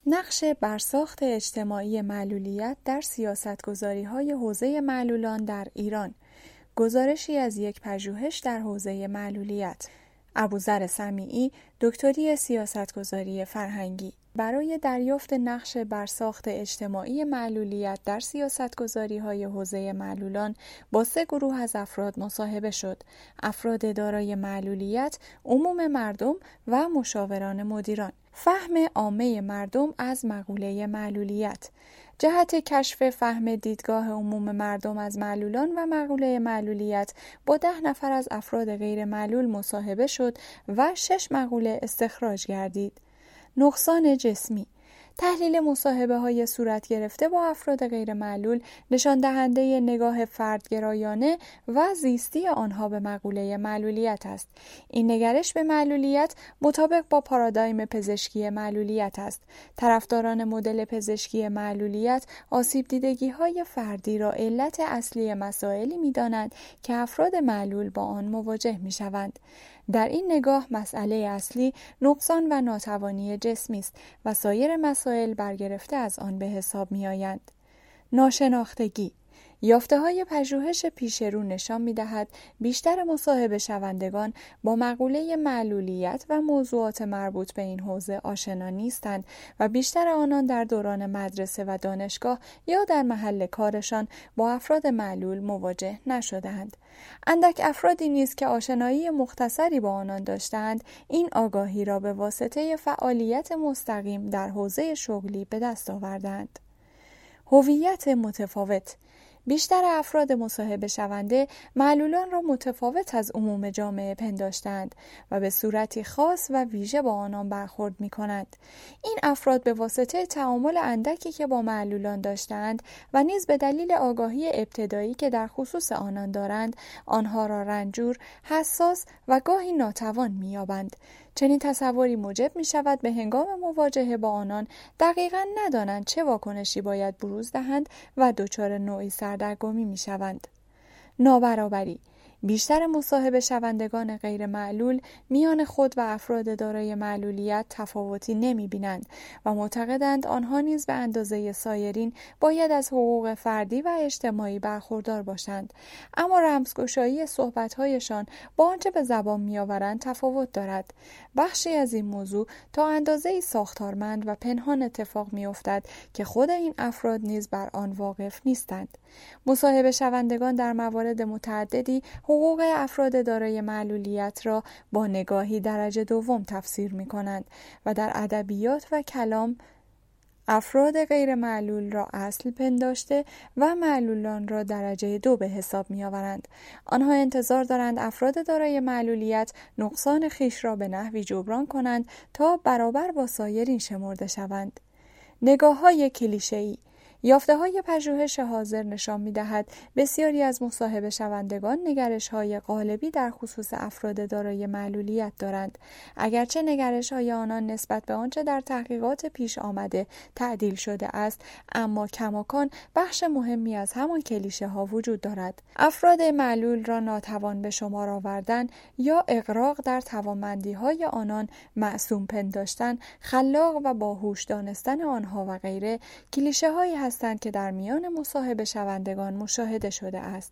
نقش برساخت اجتماعی معلولیت در سیاستگذاری‌های حوزه معلولان در ایران. گزارشی از یک پژوهش در حوزه معلولیت. ابوذر سمیعی، دکتری سیاستگذاری فرهنگی. برای دریافت نقش برساخت اجتماعی معلولیت در سیاستگذاری‌های حوزه معلولان با 3 گروه از افراد مصاحبه شد: افراد دارای معلولیت، عموم مردم و مشاوران مدیران. فهم عامه مردم از مقوله معلولیت. جهت کشف فهم دیدگاه عموم مردم از معلولان و مقوله معلولیت با 10 نفر از افراد غیر معلول مصاحبه شد و 6 مقوله استخراج گردید. نقصان جسمی. تحلیل مصاحبه‌های صورت گرفته با افراد غیر معلول نشان دهنده نگاه فردگرایانه و زیستی آنها به مقوله معلولیت است. این نگرش به معلولیت مطابق با پارادایم پزشکی معلولیت است. طرفداران مدل پزشکی معلولیت آسیب دیدگی‌های فردی را علت اصلی مسائلی می‌دانند که افراد معلول با آن مواجه می‌شوند. در این نگاه مسئله اصلی نقصان و ناتوانی جسمی است و سایر مسائل برگرفته از آن به حساب می‌آیند. ناشناختگی. یافته‌های پژوهش پیشرو نشان می‌دهد بیشتر مصاحبه شوندگان با مقوله معلولیت و موضوعات مربوط به این حوزه آشنا نیستند و بیشتر آنان در دوران مدرسه و دانشگاه یا در محل کارشان با افراد معلول مواجه نشده‌اند. اندک افرادی نیز که آشنایی مختصری با آنان داشتند، این آگاهی را به واسطه فعالیت مستقیم در حوزه شغلی به دست آوردند. هویت متفاوت. بیشتر افراد مصاحبه شونده معلولان را متفاوت از عموم جامعه پنداشتند و به صورتی خاص و ویژه با آنان برخورد می‌کنند. این افراد به واسطه تعامل اندکی که با معلولان داشتند و نیز به دلیل آگاهی ابتدایی که در خصوص آنان دارند، آنها را رنجور، حساس و گاهی ناتوان می‌یابند. چنین تصوری موجب می شود به هنگام مواجهه با آنان دقیقاً ندانند چه واکنشی باید بروز دهند و دچار نوعی سردرگمی می شوند. نابرابری. بیشتر مصاحبه شوندگان غیر معلول میان خود و افراد دارای معلولیت تفاوتی نمی بینند و معتقدند آنها نیز به اندازه سایرین باید از حقوق فردی و اجتماعی برخوردار باشند. اما رمزگشایی صحبت‌هایشان با آنچه به زبان می‌آورند تفاوت دارد. بخشی از این موضوع تا اندازه‌ای ساختارمند و پنهان اتفاق می‌افتد که خود این افراد نیز بر آن واقف نیستند. مصاحبه شوندگان در موارد متعددی حقوق افراد دارای معلولیت را با نگاهی درجه دوم تفسیر می‌کنند و در ادبیات و کلام افراد غیر معلول را اصل پنداشته و معلولان را درجه 2 به حساب می‌آورند. آنها انتظار دارند افراد دارای معلولیت نقصان خویش را به نحوی جبران کنند تا برابر با سایرین شمرده شوند. نگاه‌های کلیشه‌ای. یافته‌های پژوهش حاضر نشان می‌دهد بسیاری از مصاحبه شوندگان نگرش‌های غالبی در خصوص افراد دارای معلولیت دارند. اگرچه نگرش‌های آنان نسبت به آنچه در تحقیقات پیش آمده تعدیل شده است، اما کماکان بخش مهمی از همان کلیشه‌ها وجود دارد. افراد معلول را ناتوان به شمار آوردن یا اغراق در توانمندی‌های آنان، معصوم پنداشتن، خلاق و باهوش دانستن آنها و غیره کلیشه‌هایی هستند که در میان مصاحبه شوندگان مشاهده شده است.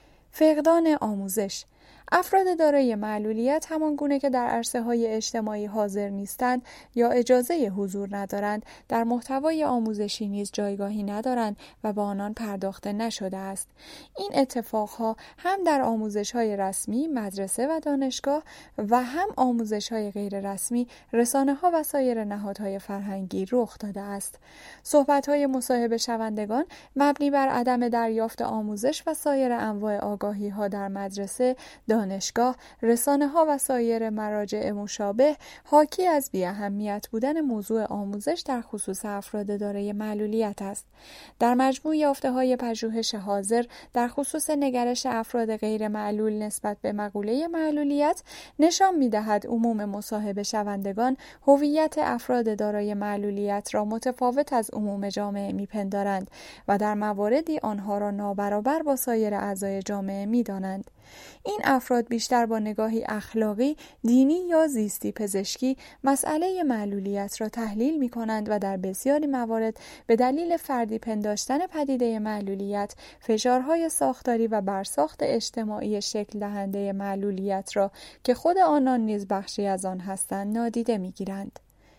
فقدان آموزش. افراد دارای معلولیت همان گونه که در عرصه‌های اجتماعی حاضر نیستند یا اجازه حضور ندارند، در محتوای آموزشی نیز جایگاهی ندارند و به آنان پرداخته نشده است. این اتفاقها هم در آموزش‌های رسمی، مدرسه و دانشگاه و هم آموزش‌های غیر رسمی، رسانه‌ها و سایر نهادهای فرهنگی رخ داده است. صحبت‌های مصاحبه شوندگان مبنی بر عدم دریافت آموزش و سایر انواع آگاهی‌ها در مدرسه، دانشگاه، رسانه‌ها و سایر مراجع مشابه حاکی از بی‌اهمیت بودن موضوع آموزش در خصوص افراد دارای معلولیت است. در مجموع یافته‌های پژوهش حاضر در خصوص نگرش افراد غیر معلول نسبت به مقوله معلولیت نشان می‌دهد عموم مصاحبه شوندگان هویت افراد دارای معلولیت را متفاوت از عموم جامعه می‌پندارند و در مواردی آنها را نابرابر با سایر اعضای جامعه می‌دانند. این افراد بیشتر با نگاهی اخلاقی، دینی یا زیستی پزشکی مسئله معلولیت را تحلیل می کنند و در بسیاری موارد به دلیل فردی پنداشتن پدیده معلولیت، فشارهای ساختاری و برساخت اجتماعی شکل دهنده معلولیت را که خود آنان نیز بخشی از آن هستند نادیده می گیرند.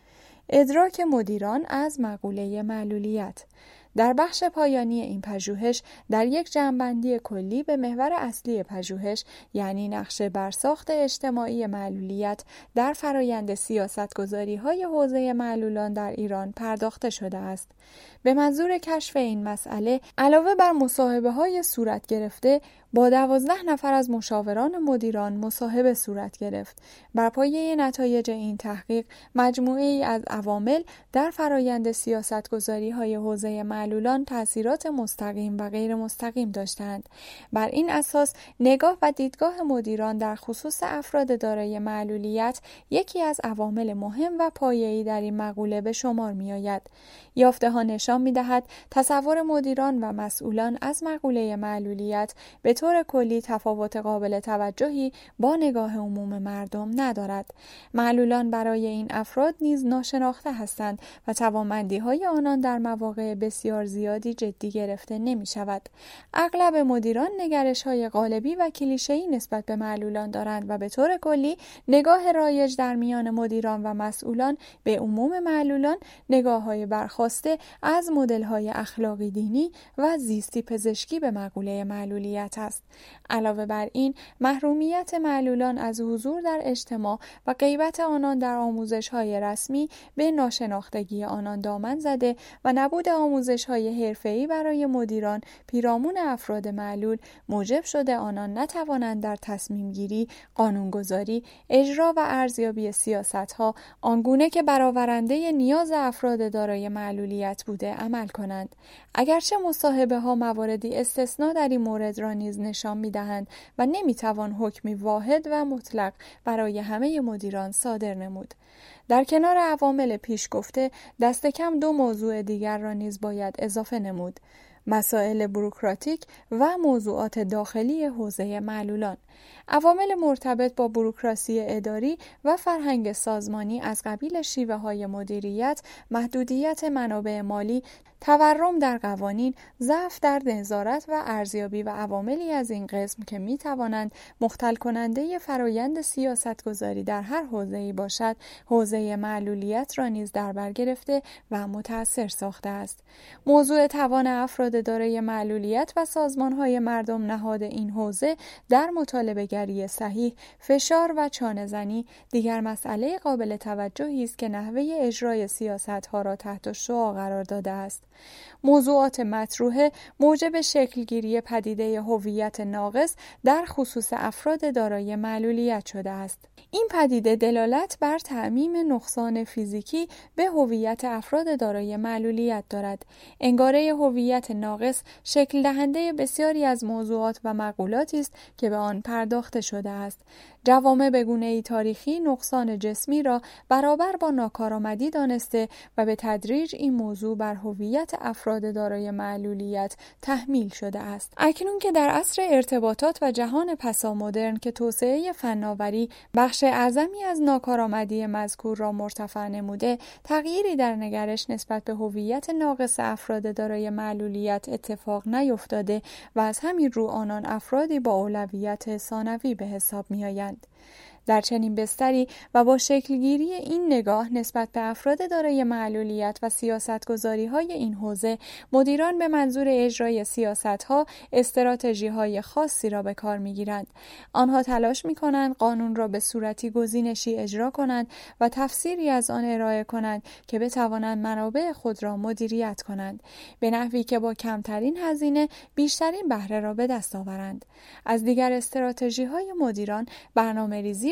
ادراک مدیران از مقوله معلولیت. در بخش پایانی این پژوهش در یک جمع‌بندی کلی به محور اصلی پژوهش، یعنی نقش برساخت اجتماعی معلولیت در فرایند سیاستگذاری‌های حوزه معلولان در ایران پرداخته شده است. به منظور کشف این مسئله، علاوه بر مصاحبه‌های صورت گرفته، با 12 نفر از مشاوران مدیران مصاحبه صورت گرفت. بر پایه نتایج این تحقیق، مجموعه‌ای از عوامل در فرایند سیاستگذاری‌های حوزه معلولان تأثیرات مستقیم و غیر مستقیم داشتند. بر این اساس، نگاه و دیدگاه مدیران در خصوص افراد دارای معلولیت یکی از عوامل مهم و پایه‌ای در این مقوله به شمار می‌آید. یافته‌ها نشان می‌دهد تصور مدیران و مسئولان از مقوله معلولیت به طور کلی تفاوت قابل توجهی با نگاه عموم مردم ندارد. معلولان برای این افراد نیز ناشناخته هستند و توانمندی‌های آنان در مواقع بسیار زیادی جدی گرفته نمی‌شود. اغلب مدیران نگرش‌های قالبی و کلیشه‌ای نسبت به معلولان دارند و به طور کلی نگاه رایج در میان مدیران و مسئولان به عموم معلولان نگاه‌های برخواسته از مدل‌های اخلاقی دینی و زیستی پزشکی به مقوله معلولیت است. علاوه بر این، محرومیت معلولان از حضور در اجتماع و غیبت آنان در آموزش‌های رسمی به ناشناختگی آنان دامن زده و نبود آموزش‌های حرفه‌ای برای مدیران پیرامون افراد معلول موجب شده آنان نتوانند در تصمیم‌گیری، قانون‌گذاری، اجرا و ارزیابی سیاست‌ها آنگونه که برآورنده نیاز افراد دارای معلولیت بوده عمل کنند. اگرچه مصاحبه‌ها مواردی استثنا در این مورد را نیز نشان می‌دهند و نمی‌توان حکمی واحد و مطلق برای همه مدیران صادر نمود. در کنار عوامل پیش گفته، دست کم 2 موضوع دیگر را نیز باید اضافه نمود: مسائل بوروکراتیک و موضوعات داخلی حوزه معلولان. عوامل مرتبط با بوروکراسی اداری و فرهنگ سازمانی از قبیل شیوه‌های مدیریت، محدودیت منابع مالی، تورم در قوانین، ضعف در نظارت و ارزیابی و عواملی از این قسم که می‌توانند مختل کننده فرایند سیاستگذاری در هر حوزه‌ای باشد، حوزه معلولیت را نیز در بر گرفته و متأثر ساخته است. موضوع توان افراد دارای معلولیت و سازمان‌های مردم نهاد این حوزه در مطالبه‌گری صحیح، فشار و چانه‌زنی دیگر مسئله قابل توجهی است که نحوه اجرای سیاست‌ها را تحت شعاع قرار داده است. موضوعات مطروحه موجب شکلگیری پدیده هویت ناقص در خصوص افراد دارای معلولیت شده است. این پدیده دلالت بر تعمیم نقصان فیزیکی به هویت افراد دارای معلولیت دارد. انگاره هویت ناقص شکل دهنده بسیاری از موضوعات و مقولاتی است که به آن پرداخته شده است. جوامع به گونه‌ای تاریخی نقصان جسمی را برابر با ناکارآمدی دانسته و به تدریج این موضوع بر هویت افراد دارای معلولیت تحمیل شده است. اکنون که در عصر ارتباطات و جهان پسامدرن که توسعه فناوری بخش اعظمی از ناکارآمدی مذکور را مرتفع نموده، تغییری در نگرش نسبت به هویت ناقص افراد دارای معلولیت اتفاق نیفتاده و از همین رو آنان افرادی با اولویت ثانوی به حساب می‌آیند. در چنین بستری و با شکلگیری این نگاه نسبت به افراد دارای معلولیت و سیاستگذاری‌های این حوزه، مدیران به منظور اجرای سیاست‌ها استراتژی‌های خاصی را به کار می‌گیرند. آنها تلاش می‌کنند قانون را به صورتی گزینشی اجرا کنند و تفسیری از آن ارائه کنند که بتوانند منابع خود را مدیریت کنند، به نحوی که با کمترین هزینه بیشترین بهره را به دست آورند. از دیگر استراتژی‌های مدیران برنامه‌ریزی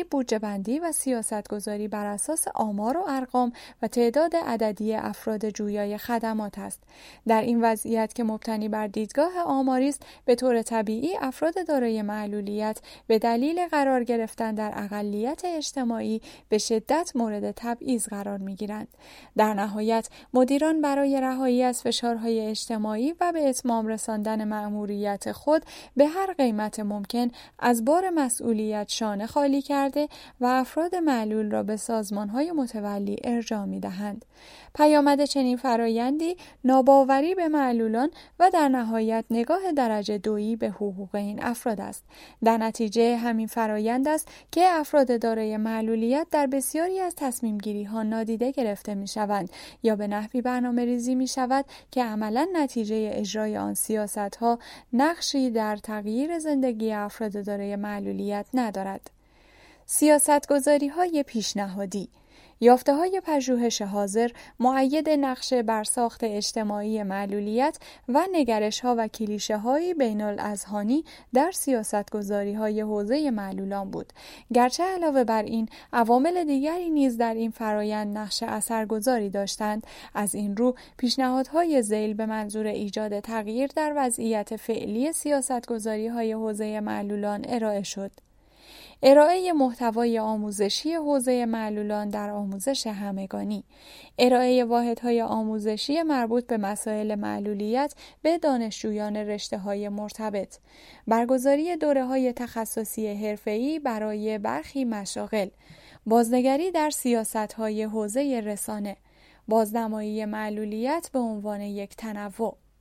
بندی، بودجه بندی و سیاست گذاری بر اساس آمار و ارقام و تعداد عددی افراد جویای خدمات است. در این وضعیت که مبتنی بر دیدگاه آماری است، به طور طبیعی افراد دارای معلولیت به دلیل قرار گرفتن در اقلیت اجتماعی به شدت مورد تبعیض قرار می‌گیرند. در نهایت مدیران برای رهایی از فشارهای اجتماعی و به اتمام رساندن مأموریت خود به هر قیمت ممکن از بار مسئولیت شانه خالی کرده و افراد معلول را به سازمان‌های متولی ارجاع می‌دهند. پیامد چنین فرایندی ناباوری به معلولان و در نهایت نگاه درجه دویی به حقوق این افراد است. در نتیجه همین فرایند است که افراد دارای معلولیت در بسیاری از تصمیم‌گیری‌ها نادیده گرفته می‌شوند یا به نحوی برنامه‌ریزی می‌شود که عملاً نتیجه اجرای آن سیاست‌ها نقشی در تغییر زندگی افراد دارای معلولیت ندارد. سیاست‌گذاری‌های پیشنهادی. یافته‌های پژوهش حاضر مؤید نقش برساخت اجتماعی معلولیت و نگرش‌ها و کلیشه‌های بین‌الاذهانی در سیاست‌گذاری‌های حوزه معلولان بود. گرچه علاوه بر این عوامل دیگری نیز در این فرایند نقش اثرگذاری داشتند، از این رو پیشنهادهای ذیل به منظور ایجاد تغییر در وضعیت فعلی سیاست‌گذاری‌های حوزه معلولان ارائه شد. ارائه محتوای آموزشی حوزه معلولان در آموزش همگانی، ارائه واحدهای آموزشی مربوط به مسائل معلولیت به دانشجویان رشته‌های مرتبط، برگزاری دوره‌های تخصصی حرفه‌ای برای برخی مشاغل، بازنگری در سیاست‌های حوزه رسانه، بازنمایی معلولیت به عنوان یک تنوع.